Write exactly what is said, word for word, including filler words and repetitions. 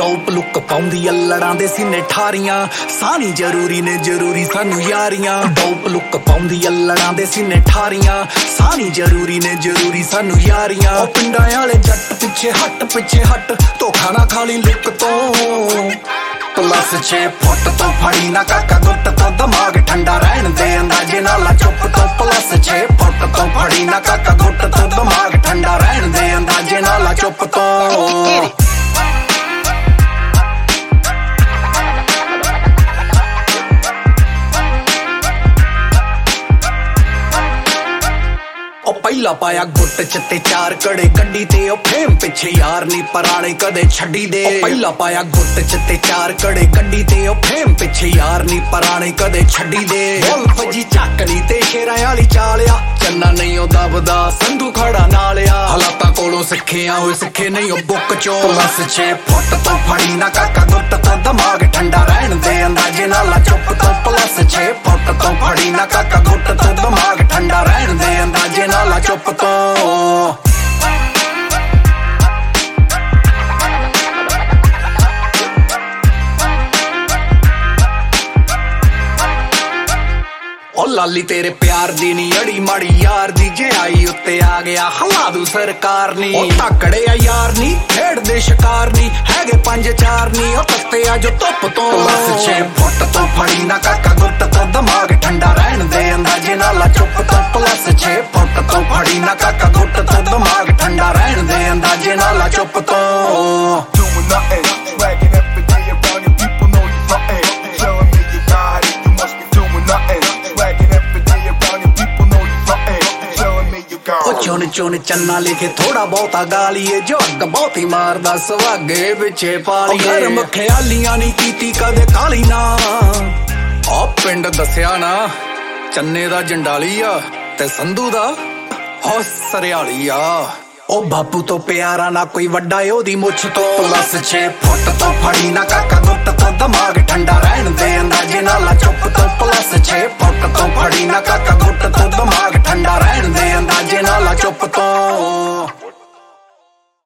top look ਪਾਉਂਦੀ ਆ ਲੜਾਂ ਦੇ ਸੀਨੇ ਠਾਰੀਆਂ ਸਾਨੀ ਜ਼ਰੂਰੀ ਨੇ ਜ਼ਰੂਰੀ ਸਾਨੂੰ ਯਾਰੀਆਂ ਟੌਪ ਲੁੱਕ ਪਾਉਂਦੀ ਆ ਲੜਾਂ ਦੇ ਸੀਨੇ ਠਾਰੀਆਂ ਸਾਨੀ ਜ਼ਰੂਰੀ ਨੇ ਜ਼ਰੂਰੀ ਸਾਨੂੰ ਯਾਰੀਆਂ ਉਹ ਪਿੰਡਾਂ ਵਾਲੇ ਜੱਟ ਪਿੱਛੇ ਹੱਟ ਪਿੱਛੇ ਹੱਟ ਧੋਖਾ ਨਾ ਖਾਲੀ ਲੁੱਕ ਤੋਂ ਪਲੱਸ ਛੇ ਫੁੱਟ ਤੋਂ ਫੜੀ ਨਾ ਕਾਕਾ ਗੁੱਟ ਤੋਂ ਦਿਮਾਗ ਠੰਡਾ ਰਹਿਣ ਦੇ ਅੰਦਾਜ਼ੇ ਨਾਲ ਚੁੱਪ ਤੋਂ ਪਲੱਸ ਛੇ ਫੁੱਟ ਤੋਂ ਫੜੀ ਨਾ ਕਾਕਾ ਗੁੱਟ ਤੋਂ ਦਿਮਾਗ ਠੰਡਾ ਰਹਿਣ ਦੇ ਅੰਦਾਜ਼ੇ ਨਾਲ ਚੁੱਪ ਤੋਂ ਪਹਿਲਾ ਪਾਇਆ ਗੁੱਟ ਚ ਤੇ ਚਾਰ ਕੜੇ ਗੱਡੀ ਤੇ ਉਹ ਫੇਮ ਪਿੱਛੇ ਯਾਰ ਨੀ ਪਰਾਣੇ ਕਦੇ ਛੱਡੀ ਦੇ ਪਹਿਲਾ ਪਾਇਆ ਗੁੱਟ ਚ ਤੇ ਚਾਰ ਕੜੇ ਗੱਡੀ ਤੇ ਉਹ ਫੇਮ ਪਿੱਛੇ ਯਾਰ ਨੀ ਪਰਾਣੇ ਕਦੇ ਛੱਡੀ ਦੇ ਵੁਲਫ ਜੀ ਚੱਕਲੀ ਤੇ ਸ਼ੇਰਾਂ ਵਾਲੀ ਚਾਲਿਆ ਚੰਨਾ ਨਹੀਂ ਉਹ ਦਬਦਾ ਸੰਧੂ ਖੜਾ ਨਾਲਿਆ ਹਾਲਾਤਾਂ ਕੋਲੋਂ ਸਿੱਖਿਆ ਹੋਏ ਸਿੱਖੇ ਨਹੀਂ ਉਹ ਬੁੱਕ ਚੋਂ ਪਲੱਸ ਛੇ ਫੁੱਟ ਤੋਂ ਫੜੀ ਨਾ ਕਾਕਾ ਗੁੱਟ ਤੋਂ ਦਿਮਾਗ ਠੰਡਾ ਰਹਿਣ ਦੇ ਅੰਦਾਜ਼ੇ ਨਾਲ ਚੁੱਪ ਤੋਂ ਪਲੱਸ ਛੇ ਫੁੱਟ ਤੋਂ ਫੜੀ ਨਾ ਕਾਕਾ ਗੁੱਟ ਤੋਂ ਦਿਮਾਗ ਠੰਡਾ ਰਹਿਣ ਦੇ ਅੰਦਾਜ਼ੇ ਨਾਲ ਚੁੱਪ ਤੋਂ ਉਹ ਲਾਲੀ ਤੇਰੇ ਪਿਆਰ ਦੀ ਨੀ ਅੜੀ ਮਾੜੀ ਯਾਰ ਦੀ ਜੇ ਆਈ ਉੱਤੇ ਆ ਗਿਆ ਹਲਾ ਦੂ ਸਰਕਾਰ ਨੀ ਉਹ ਤਕੜੇ ਆ ਯਾਰ ਨੀ ਖੇਡਦੇ ਸ਼ਿਕਾਰ ਨੀ ਹੈਗੇ ਪੰਜ ਚਾਰ ਨੀ ਉਹ ਤੱਤੇ ਆ ਜੋ ਧੁੱਪ ਤੋਂ ਬਸ ਛੇ ਫੁੱਟ ਤੋਂ ਫੜੀ ਨਾ ਕਾਕਾ ਗੁੱਟ ਤੋਂ ਦਿਮਾਗ ਠੰਡਾ ਰਹਿਣ ਦੇ ਅੰਦਾਜ਼ੇ ਨਾਲ ਚੁੱਪ ਤੋਂ ਪਲੱਸ ਛੇ ਫੁੱਟ ਤੋਂ ਫੜੀ ਨਾ ਕਾਕਾ ਗੁੱਟ ਤੋਂ ਦਿਮਾਗ ਠੰਡਾ ਰਹਿਣ ਦੇ ਅੰਦਾਜ਼ੇ ਨਾਲ ਚੁੱਪ ਤੋਂ ਚੁਣ ਚੁਣ ਚੰਨਾ ਲਿਖੇ ਥੋੜਾ ਬਹੁਤਾ ਗਾਲੀਏ ਜੋ ਅੱਗ ਬਹੁਤੀ ਮਾਰਦਾ ਸੁਹਾਗੇ ਪਿੱਛੇ ਪਾਲੀਏ ਗਰਮ ਖਿਆਲੀਆਂ ਨਹੀਂ ਕੀਤੀ ਕਦੇ ਕਾਲੀ ਨਾ ਆ ਪਿੰਡ ਦੱਸਿਆ ਨਾ ਚੰਨੇ ਦਾ ਜੰਡਾਲੀ ਆ ਤੇ ਸੰਧੂ ਦਾ ਹੋ ਸਰਿਆਲੀ ਆ ਉਹ ਬਾਪੂ ਤੋਂ ਪਿਆਰਾ ਨਾ ਕੋਈ ਵੱਡਾ ਉਹਦੀ ਮੁੱਛ ਤੋਂ ਪਲੱਸ ਛੇ ਫੁੱਟ ਤੋਂ ਫੜੀ ਨਾ ਕਾਕਾ ਗੁੱਟ ਤੋਂ ਦਿਮਾਗ ਠੰਡਾ ਰਹਿਣ ਦੇ ਅੰਦਾਜ਼ੇ ਨਾਲ